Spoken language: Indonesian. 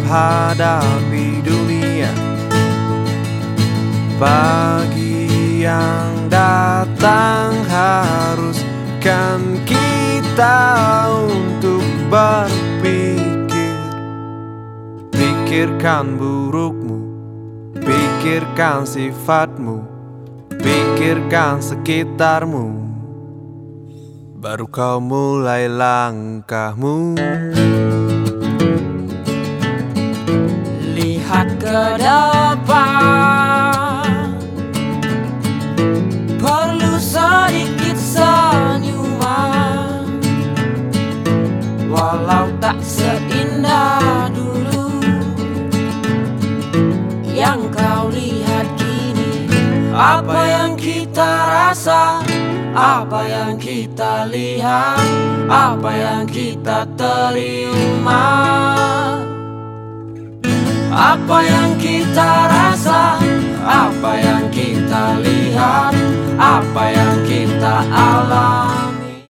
hadapi dunia. Pagi yang datang haruskan kita untuk berpikir. Pikirkan burukmu, pikirkan sifatmu, pikirkan sekitarmu, baru kau mulai langkahmu. Lihat ke depan, perlu sedikit senyuman, walau tak seindah dulu yang kau lihat kini. Apa yang kita rasa, apa yang kita lihat, apa yang kita terima, apa yang kita rasa, apa yang kita lihat, apa yang kita alami.